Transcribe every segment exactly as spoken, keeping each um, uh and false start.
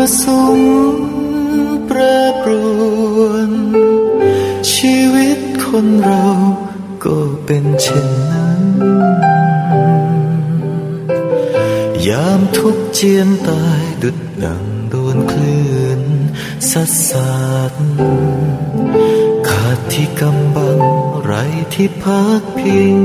ประสงค์แปรปรวนชีวิตคนเราก็เป็นเช่นนั้นยามทุกข์เจียนตายดุจดังโดนคลื่นซัดสาดขาดที่กำบังไรที่พักพิง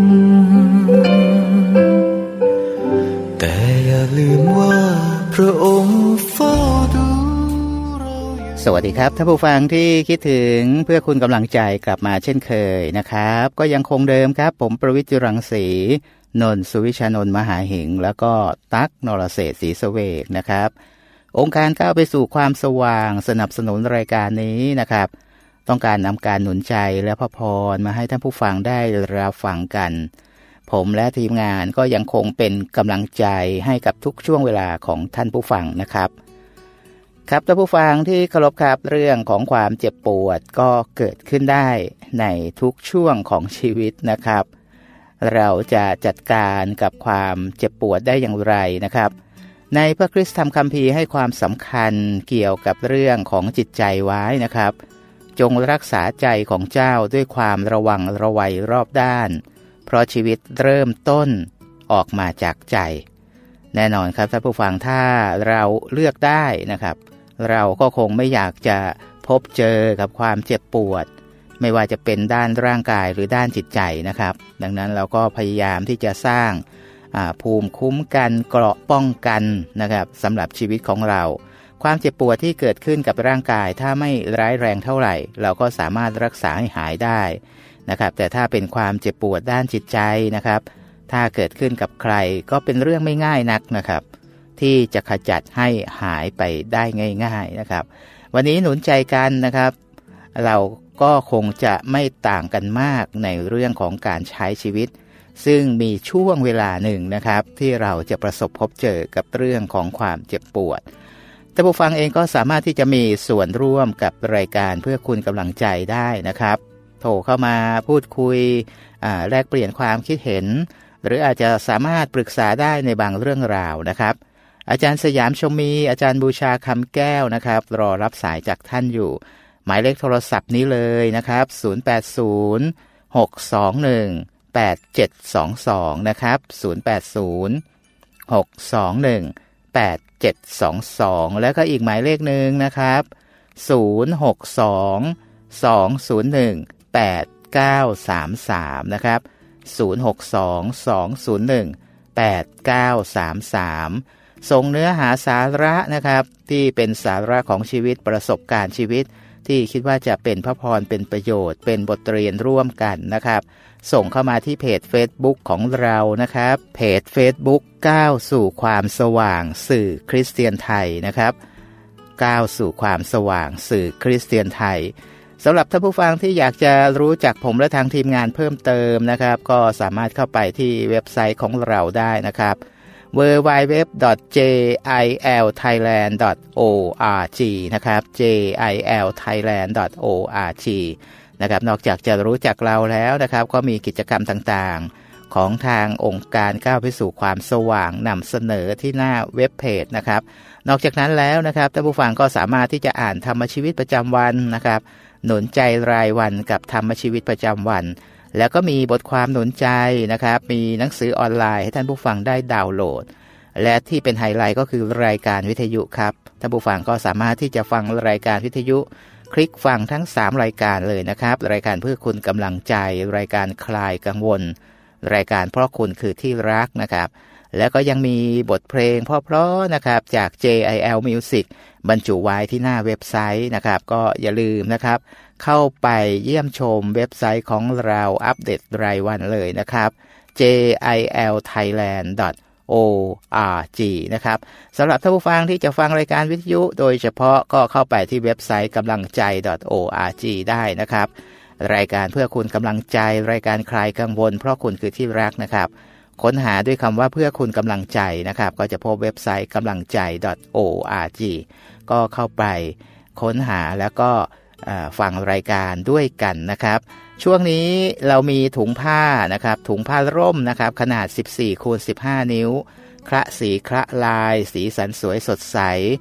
แต่อย่าลืมว่าพระองค์เฝ้าดูเราสวัสดีครับท่านผู้ฟังที่คิดถึงเพื่อคุณกำลังใจกลับมาเช่นเคยนะครับก็ยังคงเดิมครับผมประวิตร รังสีนนท์ สุวิชานนท์มหาหิงแล้วก็ตั๊กนรเศรษฐ์ศรีเสวกนะครับองค์การก้าวไปสู่ความสว่างสนับสนุนรายการนี้นะครับต้องการนำการหนุนใจและพระพรมาให้ท่านผู้ฟังได้รับฟังกันผมและทีมงานก็ยังคงเป็นกำลังใจให้กับทุกช่วงเวลาของท่านผู้ฟังนะครับครับท่านผู้ฟังที่เคารพครับเรื่องของความเจ็บปวดก็เกิดขึ้นได้ในทุกช่วงของชีวิตนะครับเราจะจัดการกับความเจ็บปวดได้อย่างไรนะครับในพระคริสตธรรมคัมภีร์ให้ความสำคัญเกี่ยวกับเรื่องของจิตใจไว้นะครับจงรักษาใจของเจ้าด้วยความระวังระวัยรอบด้านเพราะชีวิตเริ่มต้นออกมาจากใจแน่นอนครับท่านผู้ฟังถ้าเราเลือกได้นะครับเราก็คงไม่อยากจะพบเจอกับความเจ็บปวดไม่ว่าจะเป็นด้านร่างกายหรือด้านจิตใจนะครับดังนั้นเราก็พยายามที่จะสร้างภูมิคุ้มกันเกราะป้องกันนะครับสำหรับชีวิตของเราความเจ็บปวดที่เกิดขึ้นกับร่างกายถ้าไม่ร้ายแรงเท่าไหร่เราก็สามารถรักษาให้หายได้นะครับแต่ถ้าเป็นความเจ็บปวดด้านจิตใจนะครับถ้าเกิดขึ้นกับใครก็เป็นเรื่องไม่ง่ายนักนะครับที่จะขจัดให้หายไปได้ง่ายๆนะครับวันนี้หนุนใจกันนะครับเราก็คงจะไม่ต่างกันมากในเรื่องของการใช้ชีวิตซึ่งมีช่วงเวลาหนึ่งนะครับที่เราจะประสบพบเจอกับเรื่องของความเจ็บปวดท่านผู้ฟังเองก็สามารถที่จะมีส่วนร่วมกับรายการเพื่อคุณกำลังใจได้นะครับโทรเข้ามาพูดคุยแลกเปลี่ยนความคิดเห็นหรืออาจจะสามารถปรึกษาได้ในบางเรื่องราวนะครับอาจารย์สยามชมมีอาจารย์บูชาคำแก้วนะครับรอรับสายจากท่านอยู่หมายเลขโทรศัพท์นี้เลยนะครับศูนย์ แปด ศูนย์ หก สอง หนึ่ง แปด เจ็ด สอง สองนะครับศูนย์ แปด ศูนย์ หก สอง หนึ่ง แปด เจ็ด สอง สองแล้วก็อีกหมายเลขหนึ่งนะครับศูนย์ หก สอง สอง ศูนย์ หนึ่ง แปด เก้า สาม สามนะครับศูนย์ หก สอง สอง ศูนย์ หนึ่ง แปด เก้า สาม สามส่งเนื้อหาสาระนะครับที่เป็นสาระของชีวิตประสบการณ์ชีวิตที่คิดว่าจะเป็นพระพรเป็นประโยชน์เป็นบทเรียนร่วมกันนะครับส่งเข้ามาที่เพจ Facebook ของเรานะครับเพจ Facebook ก้าวสู่ความสว่างสื่อคริสเตียนไทยนะครับก้าวสู่ความสว่างสื่อคริสเตียนไทยสำหรับท่านผู้ฟังที่อยากจะรู้จักผมและทางทีมงานเพิ่มเติมนะครับก็สามารถเข้าไปที่เว็บไซต์ของเราได้นะครับ ดับเบิลยู ดับเบิลยู ดับเบิลยู ดอท เจ ไอ แอล ไทยแลนด์ ดอท โอ อาร์ จี นะครับ เจ ไอ แอล ไทยแลนด์ ดอท โอ อาร์ จี นะครับนอกจากจะรู้จักเราแล้วนะครับก็มีกิจกรรมต่างๆของทางองค์การก้าวไปสู่ความสว่างนำเสนอที่หน้าเว็บเพจนะครับนอกจากนั้นแล้วนะครับท่านผู้ฟังก็สามารถที่จะอ่านธรรมชีวิตประจำวันนะครับหนุนใจรายวันกับธรรมชีวิตประจำวันแล้วก็มีบทความหนุนใจนะครับมีหนังสือออนไลน์ให้ท่านผู้ฟังได้ดาวน์โหลดและที่เป็นไฮไลท์ก็คือรายการวิทยุครับท่านผู้ฟังก็สามารถที่จะฟังรายการวิทยุคลิกฟังทั้งสามรายการเลยนะครับรายการเพื่อคุณกำลังใจรายการคลายกังวลรายการเพราะคุณคือที่รักนะครับแล้วก็ยังมีบทเพลงเพราะๆนะครับจาก เจ ไอ แอล Music บรรจุไว้ที่หน้าเว็บไซต์นะครับก็อย่าลืมนะครับเข้าไปเยี่ยมชมเว็บไซต์ของเราอัปเดตรายวันเลยนะครับ เจ ไอ แอล ไทยแลนด์ ดอท โอ อาร์ จี นะครับสำหรับท่านผู้ฟังที่จะฟังรายการวิทยุโดยเฉพาะก็เข้าไปที่เว็บไซต์กำลังใจ ดอท โอ อาร์ จี ได้นะครับรายการเพื่อคุณกำลังใจรายการคลายกังวลเพราะคุณคือที่รักนะครับค้นหาด้วยคำว่าเพื่อคุณกำลังใจนะครับก็จะพบเว็บไซต์กำลังใจ ดอท โอ อาร์ จี ก็เข้าไปค้นหาแล้วก็ฟังรายการด้วยกันนะครับช่วงนี้เรามีถุงผ้านะครับถุงผ้าร่มนะครับขนาดสิบสี่คูณสิบห้านิ้วคละสีคละลายสีสันสวยสดใส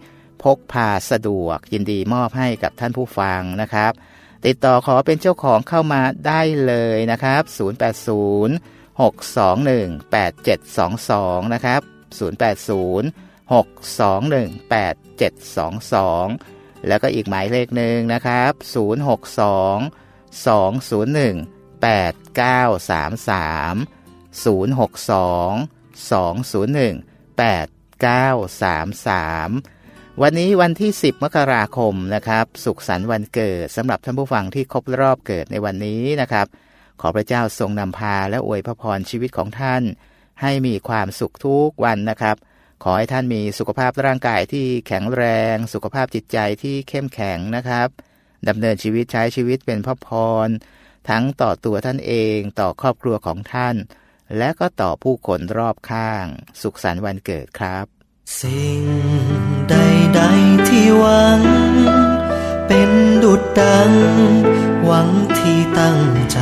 พกพาสะดวกยินดีมอบให้กับท่านผู้ฟังนะครับติดต่อขอเป็นเจ้าของเข้ามาได้เลยนะครับศูนย์ แปด ศูนย์ หก สอง หนึ่ง แปด เจ็ด สอง สองนะครับศูนย์ แปด ศูนย์ หก สอง หนึ่ง แปด เจ็ด สอง สองแล้วก็อีกหมายเลขหนึ่งนะครับศูนย์ หก สอง สอง ศูนย์ หนึ่ง แปด เก้า สาม สามศูนย์ หก สอง สอง ศูนย์ หนึ่ง แปด เก้า สาม สามวันนี้วันที่สิบมกราคมนะครับสุขสันต์วันเกิดสำหรับท่านผู้ฟังที่ครบรอบเกิดในวันนี้นะครับขอพระเจ้าทรงนำพาและอวยพรชีวิตของท่านให้มีความสุขทุกวันนะครับขอให้ท่านมีสุขภาพร่างกายที่แข็งแรงสุขภาพจิตใจที่เข้มแข็งนะครับดำเนินชีวิตใช้ชีวิตเป็นพระพรทั้งต่อตัวท่านเองต่อครอบครัวของท่านและก็ต่อผู้คนรอบข้างสุขสันต์วันเกิดครับสิ่งใดๆที่หวังเป็นดุจดังหวังที่ตั้งใจ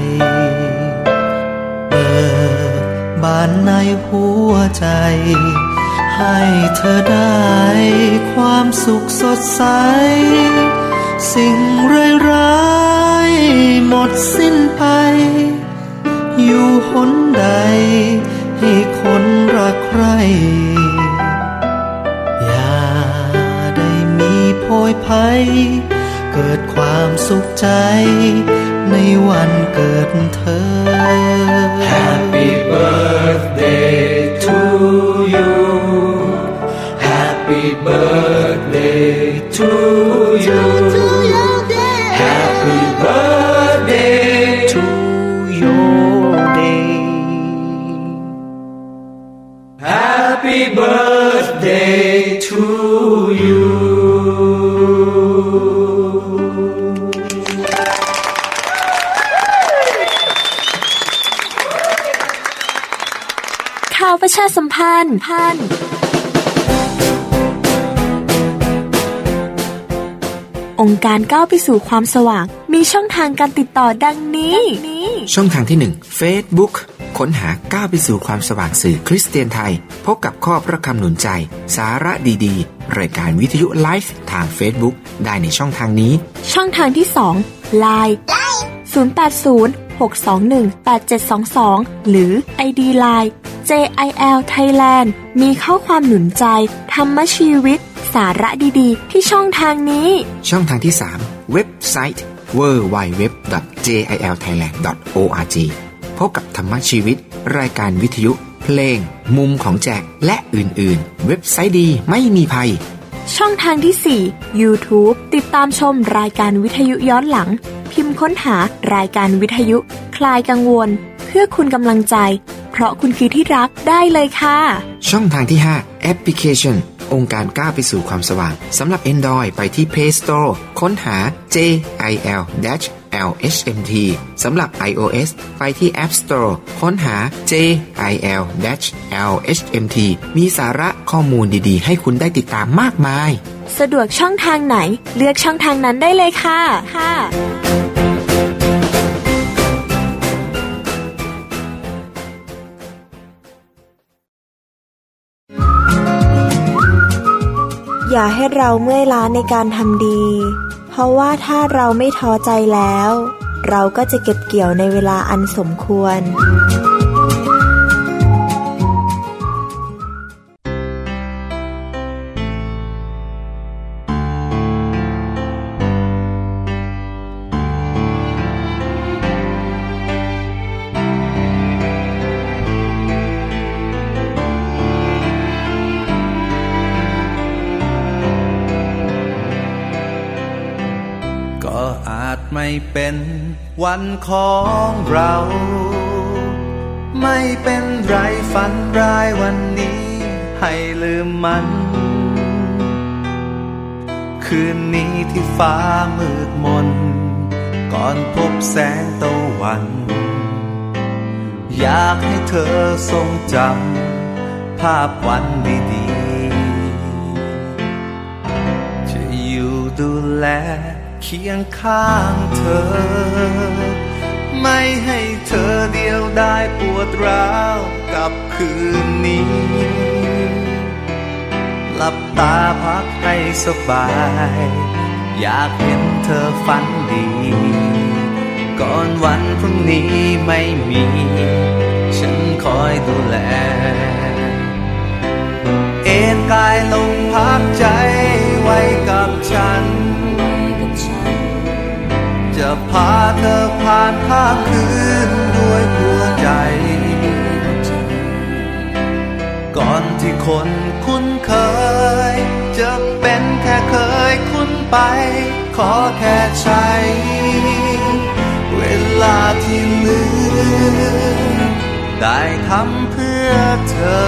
เปิดบานในหัวใจให้เธอได้ความสุขสดใสสิ่งร้ายๆหมดสิ้นไปอยู่หนใดให้คนรักใครอย่าได้มีโพยภัยเกิดความสุขใจในวันเกิดเธอ Happy birthday to you Happy birthday to you Happy birthday to your day Happy birthday to you ข่าวประชาสัมพันธ์พันองค์การก้าวไปสู่ความสว่างมีช่องทางการติดต่อดังนี้ช่องทางที่หนึ่ง Facebook ค้นหาก้าวไปสู่ความสว่างสื่อคริสเตียนไทยพบกับข้อพระคำหนุนใจสาระดีๆรายการวิทยุไลฟ์ทาง Facebook ได้ในช่องทางนี้ช่องทางที่สอง ไลน์ ศูนย์ แปด ศูนย์ หก สอง หนึ่ง แปด เจ็ด สอง สองหรือ ไอ ดี ไลน์ เจ ไอ แอล Thailand มีข้อความหนุนใจธรรมชีวิตสาระดีๆที่ช่องทางนี้ช่องทางที่สามเว็บไซต์ ดับเบิลยู ดับเบิลยู ดับเบิลยู ดอท เจ ไอ แอล ไทยแลนด์ ดอท โอ อาร์ จี พบกับธรรมชีวิตรายการวิทยุเพลงมุมของแจกและอื่นๆเว็บไซต์ดีไม่มีภัยช่องทางที่สี่ YouTube ติดตามชมรายการวิทยุย้อนหลังพิมพ์ค้นหารายการวิทยุคลายกังวลเพื่อคุณกำลังใจเพราะคุณคือที่รักได้เลยค่ะช่องทางที่ห้าแอปพลิเคชันองค์การก้าวไปสู่ความสว่างสำหรับ Android ไปที่ Play Store ค้นหา เจ ไอ แอล แอล เอช เอ็ม ที สำหรับ iOS ไปที่ App Store ค้นหา เจ ไอ แอล แอล เอช เอ็ม ที มีสาระข้อมูลดีๆให้คุณได้ติดตามมากมายสะดวกช่องทางไหนเลือกช่องทางนั้นได้เลยค่ะค่ะอย่าให้เราเมื่อยล้าในการทำดีเพราะว่าถ้าเราไม่ท้อใจแล้วเราก็จะเก็บเกี่ยวในเวลาอันสมควรไม่เป็นวันของเราไม่เป็นไรฝันร้ายวันนี้ให้ลืมมันคืนนี้ที่ฟ้ามืดมนก่อนพบแสงตะวันอยากให้เธอทรงจำภาพวันดีๆจะอยู่ดูแลเคียงข้างเธอไม่ให้เธอเดียวดายปวดร้าวกับคืนนี้หลับตาพักให้สบายอยากเห็นเธอฝันดีก่อนวันพรุ่งนี้ไม่มีฉันคอยดูแลเอนกายลงพักใจไว้กับฉันจะพาเธอผ่านค่ำคืนด้วยหัวใจก่อนที่คนคุ้นเคยจะเป็นแค่เคยคุ้นไปขอแค่ใช้เวลาที่เหลือได้ทำเพื่อเธอ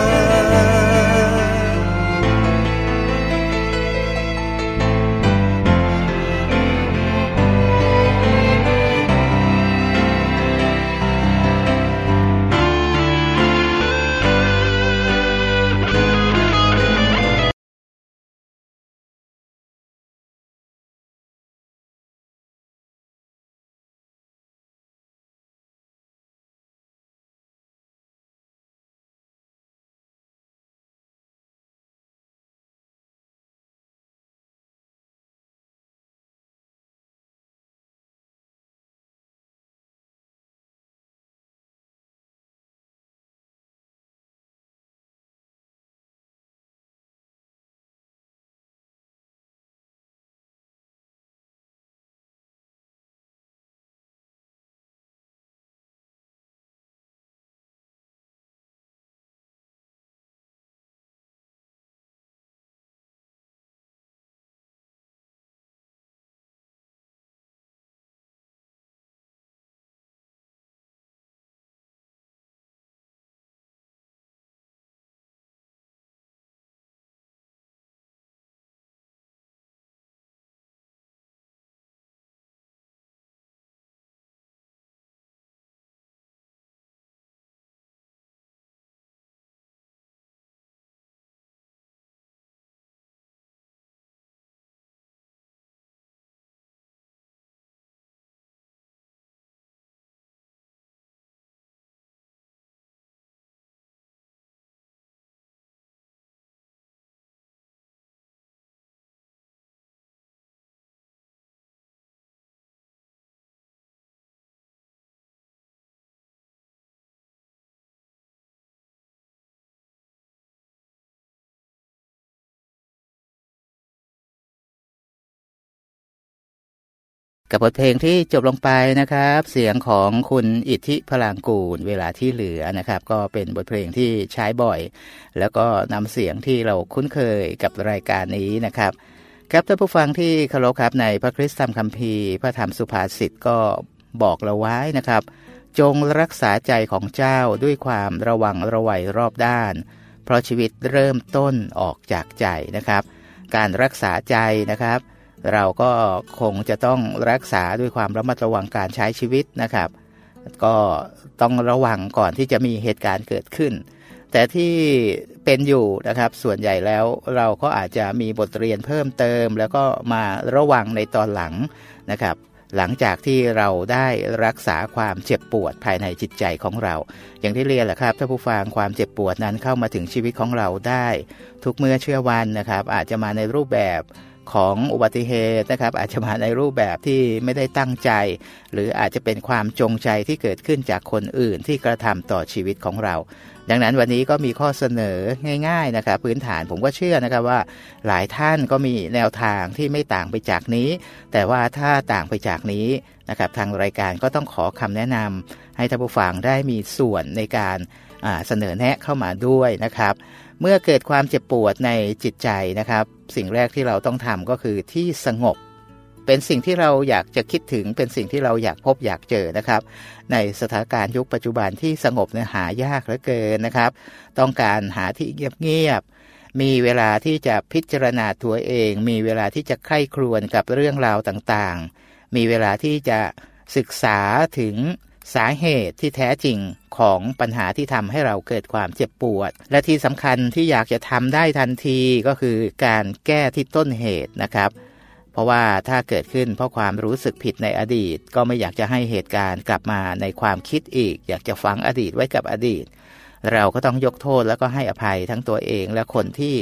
กับบทเพลงที่จบลงไปนะครับเสียงของคุณอิทธิพลางกูลเวลาที่เหลือนะครับก็เป็นบทเพลงที่ใช้บ่อยแล้วก็นำเสียงที่เราคุ้นเคยกับรายการนี้นะครับครับท่านผู้ฟังที่เคารพครับในพระคริสตธรรมคัมภีร์พระธรรมสุภาษิตก็บอกเราไว้นะครับจงรักษาใจของเจ้าด้วยความระวังระไวรอบด้านเพราะชีวิตเริ่มต้นออกจากใจนะครับการรักษาใจนะครับเราก็คงจะต้องรักษาด้วยความระมัดระวังการใช้ชีวิตนะครับก็ต้องระวังก่อนที่จะมีเหตุการณ์เกิดขึ้นแต่ที่เป็นอยู่นะครับส่วนใหญ่แล้วเราก็อาจจะมีบทเรียนเพิ่มเติมแล้วก็มาระวังในตอนหลังนะครับหลังจากที่เราได้รักษาความเจ็บปวดภายในจิตใจของเราอย่างที่เรียนแหละครับถ้าผู้ฟังความเจ็บปวดนั้นเข้ามาถึงชีวิตของเราได้ทุกเมื่อเชื่อวันนะครับอาจจะมาในรูปแบบของอุบัติเหตุนะครับอาจจะมาในรูปแบบที่ไม่ได้ตั้งใจหรืออาจจะเป็นความจงใจที่เกิดขึ้นจากคนอื่นที่กระทำต่อชีวิตของเราดังนั้นวันนี้ก็มีข้อเสนอง่ายๆนะครับพื้นฐานผมก็เชื่อนะครับว่าหลายท่านก็มีแนวทางที่ไม่ต่างไปจากนี้แต่ว่าถ้าต่างไปจากนี้นะครับทางรายการก็ต้องขอคำแนะนำให้ท่านผู้ฟังได้มีส่วนในการเสนอแนะเข้ามาด้วยนะครับเมื่อเกิดความเจ็บปวดในจิตใจนะครับสิ่งแรกที่เราต้องทำก็คือที่สงบเป็นสิ่งที่เราอยากจะคิดถึงเป็นสิ่งที่เราอยากพบอยากเจอนะครับในสถานการณ์ยุคปัจจุบันที่สงบเนี่ยหายากเหลือเกินนะครับต้องการหาที่เงียบๆมีเวลาที่จะพิจารณาตัวเองมีเวลาที่จะใคร่ครวญกับเรื่องราวต่างๆมีเวลาที่จะศึกษาถึงสาเหตุที่แท้จริงของปัญหาที่ทำให้เราเกิดความเจ็บปวดและที่สำคัญที่อยากจะทำได้ทันทีก็คือการแก้ที่ต้นเหตุนะครับเพราะว่าถ้าเกิดขึ้นเพราะความรู้สึกผิดในอดีตก็ไม่อยากจะให้เหตุการณ์กลับมาในความคิดอีกอยากจะฝังอดีตไว้กับอดีตเราก็ต้องยกโทษแล้วก็ให้อภัยทั้งตัวเองและคนที่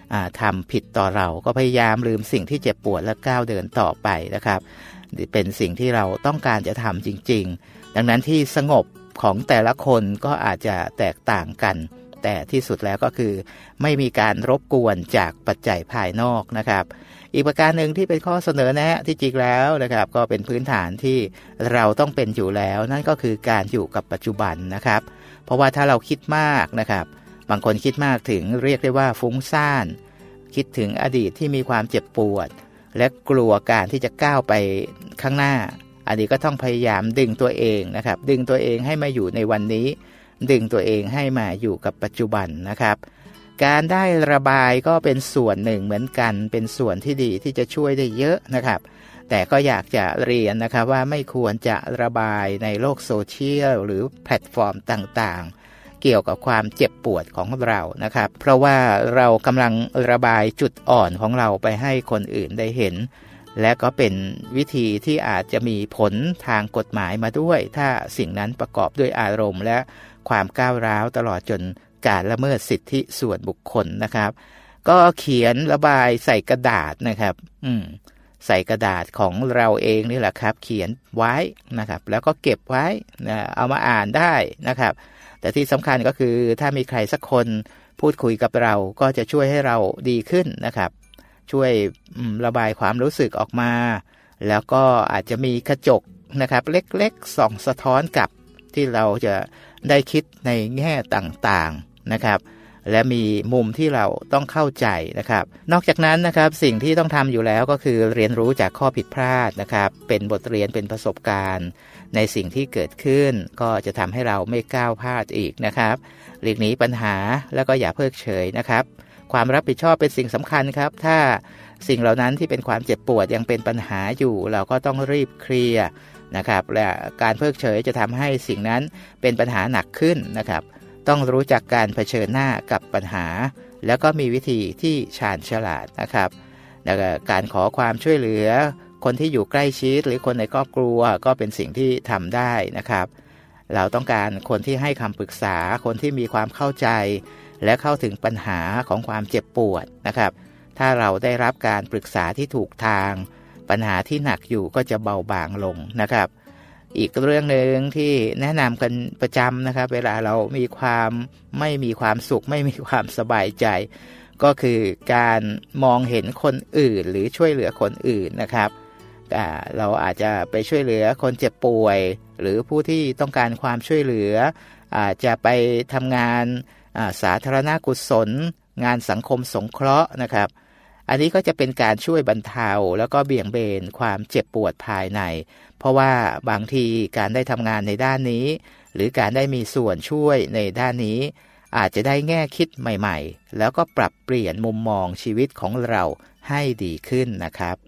ทำผิดต่อเราก็พยายามลืมสิ่งที่เจ็บปวดและก้าวเดินต่อไปนะครับเป็นสิ่งที่เราต้องการจะทำจริงๆดังนั้นที่สงบของแต่ละคนก็อาจจะแตกต่างกันแต่ที่สุดแล้วก็คือไม่มีการรบกวนจากปัจจัยภายนอกนะครับอีกประการหนึ่งที่เป็นข้อเสนอแนะที่จริงแล้วนะครับก็เป็นพื้นฐานที่เราต้องเป็นอยู่แล้วนั่นก็คือการอยู่กับปัจจุบันนะครับเพราะว่าถ้าเราคิดมากนะครับบางคนคิดมากถึงเรียกได้ว่าฟุ้งซ่านคิดถึงอดีตที่มีความเจ็บปวดและกลัวการที่จะก้าวไปข้างหน้าอันนี้ก็ต้องพยายามดึงตัวเองนะครับดึงตัวเองให้มาอยู่ในวันนี้ดึงตัวเองให้มาอยู่กับปัจจุบันนะครับการได้ระบายก็เป็นส่วนหนึ่งเหมือนกันเป็นส่วนที่ดีที่จะช่วยได้เยอะนะครับแต่ก็อยากจะเรียนนะครับว่าไม่ควรจะระบายในโลกโซเชียลหรือแพลตฟอร์มต่างๆเกี่ยวกับความเจ็บปวดของเรานะครับเพราะว่าเรากำลังระบายจุดอ่อนของเราไปให้คนอื่นได้เห็นและก็เป็นวิธีที่อาจจะมีผลทางกฎหมายมาด้วยถ้าสิ่งนั้นประกอบด้วยอารมณ์และความก้าวร้าวตลอดจนการละเมิดสิทธิส่วนบุคคลนะครับก็เขียนระบายใส่กระดาษนะครับอืมใส่กระดาษของเราเองนี่แหละครับเขียนไว้นะครับแล้วก็เก็บไว้นะเอามาอ่านได้นะครับแต่ที่สำคัญก็คือถ้ามีใครสักคนพูดคุยกับเราก็จะช่วยให้เราดีขึ้นนะครับช่วยระบายความรู้สึกออกมาแล้วก็อาจจะมีกระจกนะครับเล็กๆส่องสะท้อนกลับที่เราจะได้คิดในแง่ต่างๆนะครับและมีมุมที่เราต้องเข้าใจนะครับนอกจากนั้นนะครับสิ่งที่ต้องทำอยู่แล้วก็คือเรียนรู้จากข้อผิดพลาดนะครับเป็นบทเรียนเป็นประสบการณ์ในสิ่งที่เกิดขึ้นก็จะทำให้เราไม่ก้าวพลาดอีกนะครับหลีกหนีปัญหาแล้วก็อย่าเพิกเฉยนะครับความรับผิดชอบเป็นสิ่งสำคัญครับถ้าสิ่งเหล่านั้นที่เป็นความเจ็บปวดยังเป็นปัญหาอยู่เราก็ต้องรีบเคลียร์นะครับและการเพิกเฉยจะทำให้สิ่งนั้นเป็นปัญหาหนักขึ้นนะครับต้องรู้จักการเผชิญหน้ากับปัญหาแล้วก็มีวิธีที่ชาญฉลาดนะครับแล้วก็การขอความช่วยเหลือคนที่อยู่ใกล้ชิดหรือคนในครอบครัวก็เป็นสิ่งที่ทำได้นะครับเราต้องการคนที่ให้คำปรึกษาคนที่มีความเข้าใจและเข้าถึงปัญหาของความเจ็บปวดนะครับถ้าเราได้รับการปรึกษาที่ถูกทางปัญหาที่หนักอยู่ก็จะเบาบางลงนะครับอีกเรื่องนึงที่แนะนำกันประจำนะครับเวลาเรามีความไม่มีความสุขไม่มีความสบายใจก็คือการมองเห็นคนอื่นหรือช่วยเหลือคนอื่นนะครับเราอาจจะไปช่วยเหลือคนเจ็บป่วยหรือผู้ที่ต้องการความช่วยเหลืออาจจะไปทำงานสาธารณกุศลงานสังคมสงเคราะห์นะครับอันนี้ก็จะเป็นการช่วยบรรเทาแล้วก็เบี่ยงเบนความเจ็บปวดภายในเพราะว่าบางทีการได้ทำงานในด้านนี้หรือการได้มีส่วนช่วยในด้านนี้อาจจะได้แง่คิดใหม่ๆแล้วก็ปรับเปลี่ยนมุมมองชีวิตของเราให้ดีขึ้นนะครับ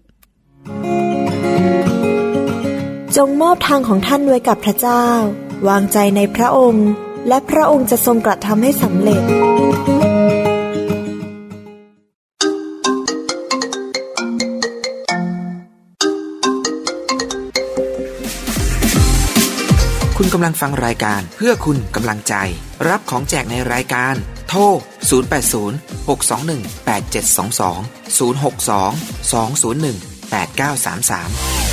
จงมอบทางของท่านไว้กับพระเจ้าวางใจในพระองค์และพระองค์จะทรงกระทำให้สำเร็จคุณกำลังฟังรายการเพื่อคุณกำลังใจรับของแจกในรายการโทรศูนย์ แปด ศูนย์ หก สอง หนึ่ง แปด เจ็ด สอง สอง ศูนย์ หก สอง สอง ศูนย์ หนึ่ง แปด เก้า สาม สาม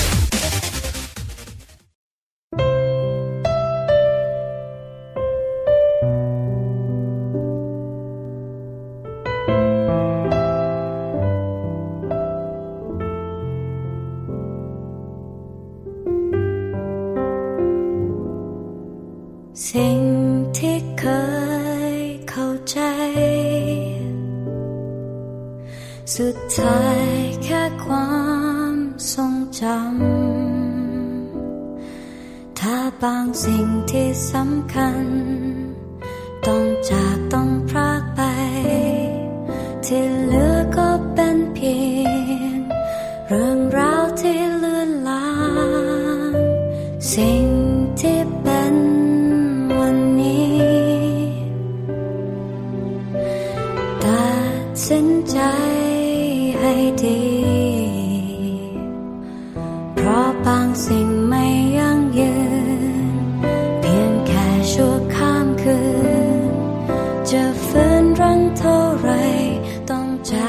สิ่งที่เคยเข้าใจสุดท้ายแค่ความทรงจำถ้าบางสิ่งที่สำคัญต้องจากต้องพรากไปที่เหลือก็เป็นเพียงเรื่องราวที่เลือนลางสิ่งที่เป็นสินใจให้ดีเพราะบางสิ่งไม่ยั่งยืนเพียงแค่ชั่วข้ามคืนจะฟื้นรั้งเท่าไรต้องจาก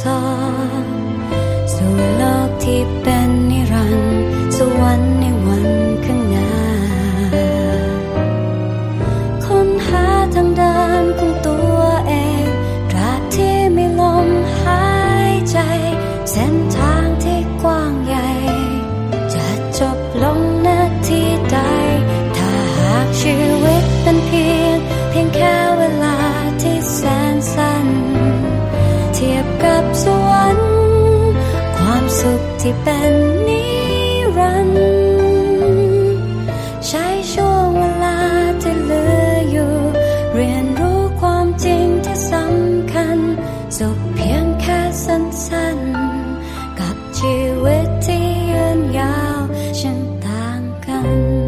สอบสู่โลกที่เป็นนิรันดร์สวรรค์ในวันข้างหน้าค้นหาทางเดินของตัวเองตราบที่มีลมหายใจเส้นทางที่กว้างใหญ่จะจบลงนาทีใดถ้าหากชีวิตเป็นเพียงเพียงแค่เวลาที่แสนสั้นเทียบกับสวรรค์ความสุขที่เป็นนิรันดร์ใช้ช่วงเวลาที่เหลืออยู่เรียนรู้ความจริงที่สำคัญสุขเพียงแค่สั้นๆกับชีวิตที่ยืนยาวช่างต่างกัน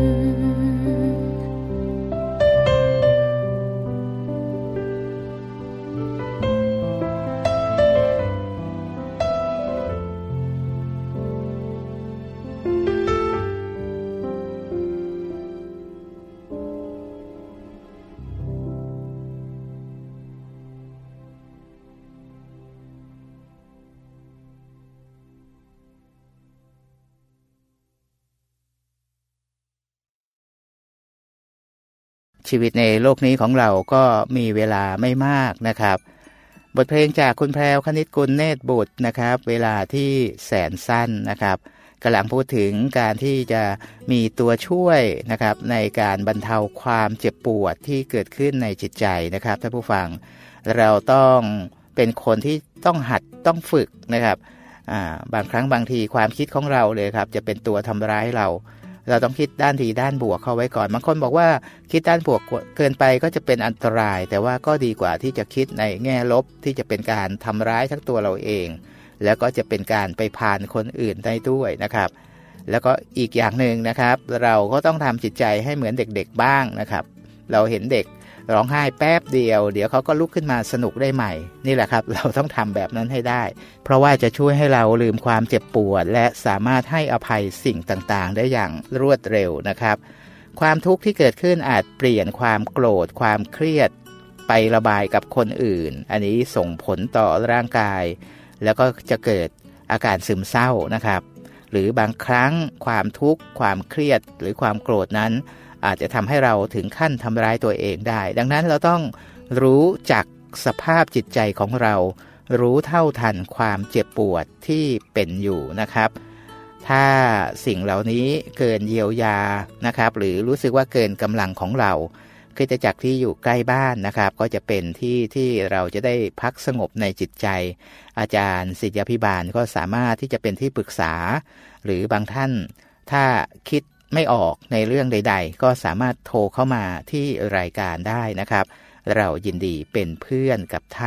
ชีวิตในโลกนี้ของเราก็มีเวลาไม่มากนะครับบทเพลงจากคุณแพรวคณิตกุลเนตรบุตรนะครับเวลาที่แสนสั้นนะครับกำลังพูดถึงการที่จะมีตัวช่วยนะครับในการบรรเทาความเจ็บปวดที่เกิดขึ้นในจิตใจนะครับท่านผู้ฟังเราต้องเป็นคนที่ต้องหัดต้องฝึกนะครับอ่าบางครั้งบางทีความคิดของเราเลยครับจะเป็นตัวทำร้ายเราเราต้องคิดด้านดีด้านบวกเข้าไว้ก่อนบางคนบอกว่าคิดด้านบวกเกินไปก็จะเป็นอันตรายแต่ว่าก็ดีกว่าที่จะคิดในแง่ลบที่จะเป็นการทำร้ายทั้งตัวเราเองแล้วก็จะเป็นการไปพาลคนอื่นได้ด้วยนะครับแล้วก็อีกอย่างหนึ่งนะครับเราก็ต้องทำจิตใจให้เหมือนเด็กๆบ้างนะครับเราเห็นเด็กร้องไห้แป๊บเดียวเดี๋ยวเขาก็ลุกขึ้นมาสนุกได้ใหม่นี่แหละครับเราต้องทำแบบนั้นให้ได้เพราะว่าจะช่วยให้เราลืมความเจ็บปวดและสามารถให้อภัยสิ่งต่างๆได้อย่างรวดเร็วนะครับความทุกข์ที่เกิดขึ้นอาจเปลี่ยนความโกรธความเครียดไประบายกับคนอื่นอันนี้ส่งผลต่อร่างกายแล้วก็จะเกิดอาการซึมเศร้านะครับหรือบางครั้งความทุกข์ความเครียดหรือความโกรธนั้นอาจจะทำให้เราถึงขั้นทำร้ายตัวเองได้ดังนั้นเราต้องรู้จักสภาพจิตใจของเรารู้เท่าทันความเจ็บปวดที่เป็นอยู่นะครับถ้าสิ่งเหล่านี้เกินเยียวยานะครับหรือรู้สึกว่าเกินกำลังของเราคริสตจักรที่อยู่ใกล้บ้านนะครับก็จะเป็นที่ที่เราจะได้พักสงบในจิตใจอาจารย์ศิษยาภิบาลก็สามารถที่จะเป็นที่ปรึกษาหรือบางท่านถ้าคิดไม่ออกในเรื่องใดๆก็สามารถโทรเข้ามาที่รายการได้นะครับเรายินดีเป็นเพื่อนกับท่าน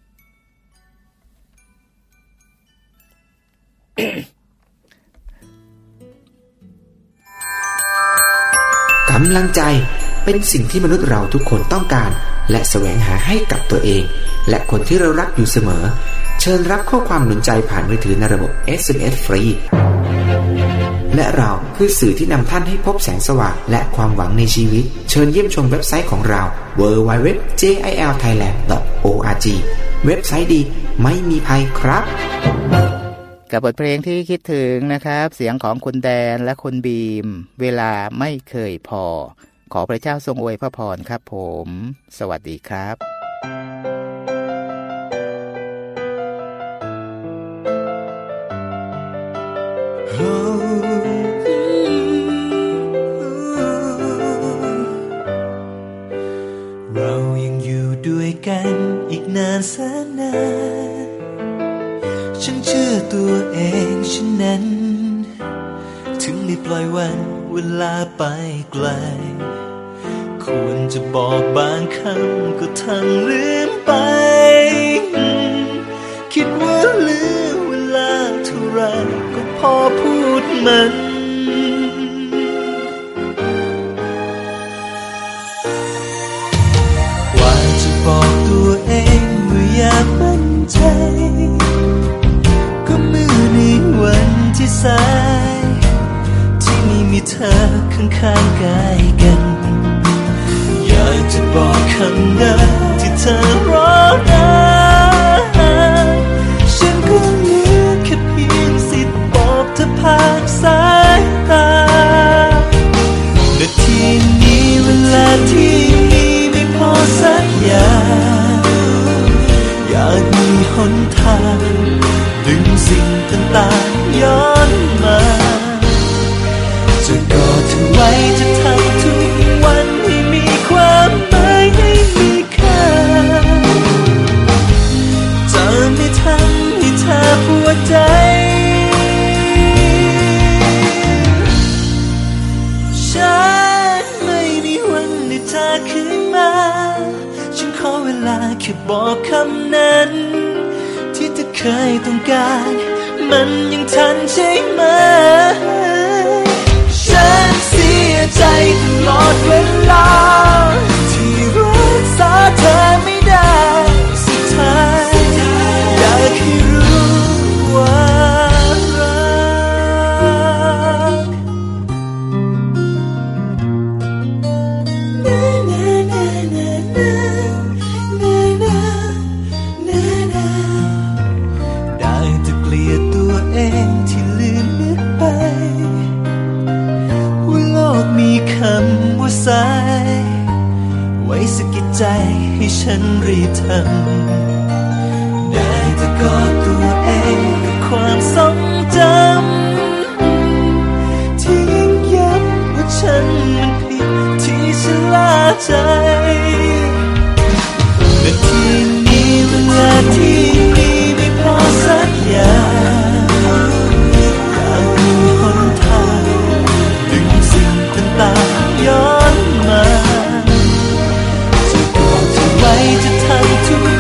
กำลังใจเป็นสิ่งที่มนุษย์เราทุกคนต้องการและแสวงหาให้กับตัวเองและคนที่เรารักอยู่เสมอเชิญรับข้อความหนุนใจผ่านมือถือในระบบ เอส เอ็ม เอส ฟรีและเราคือสื่อที่นำท่านให้พบแสงสว่างและความหวังในชีวิตเชิญเยี่ยมชมเว็บไซต์ของเรา ดับเบิลยู ดับเบิลยู ดับเบิลยู ดอท เจ ไอ แอล ไทยแลนด์ ดอท โอ อาร์ จี เว็บไซต์ดีไม่มีภัยครับกับบทเพลงที่คิดถึงนะครับเสียงของคุณแดนและคุณบีมเวลาไม่เคยพอขอพระเจ้าทรงอวยพระพรครับผมสวัสดีครับเรายังอยู่ด้วยกันอีกนานแสนนานฉันเชื่อตัวเองฉันนั้นถึงได้ปล่อยวันเวลาไปไกลควรจะบอกบางคำก็ทั้งลืมไปคิดว่าเหลือเวลาเท่าไรก็พอพูดมันว่าจะบอกตัวเองว่าอย่ามั่นใจก็เมื่อในวันที่สายที่ไม่มีเธอข้างๆกายกันอยากจะบอกคำนั้นที่เธอรอนานฉันที่มีไม่พอสักอย่างอยากมีหนทางดึงสิ่งต่างๆย้อนมาจะกอดเธอไว้จะทำทุกวันให้มีความหมายให้มีค่าจะไม่ทำให้เธอปวดใจฉันไม่มีวันได้เธอขึ้นมาฉันขอเวลาแค่บอกคำนั้นที่เธอเคยต้องการมันยังทันใช่ไหมฉันเสียใจตลอดเวลาที่รักษาเธอไม่ได้สุดท้ายอยากให้รู้ว่ารักได้แต่เกลียดตัวเองที่ลืมนึกไปว่าโลกมีคำว่าสายไว้สะกิดใจให้ฉันรีบทำได้แต่กอดตัวเองกับความทรงจำที่ยิ่งย้ำว่าฉันมันผิดที่ฉันลาใจนาทีนี้เวลาที่มีไม่พอสักอย่างอยากมีหนทางดึงสิ่งต่างๆย้อนมาจะกอดเธอไว้จะทำทุก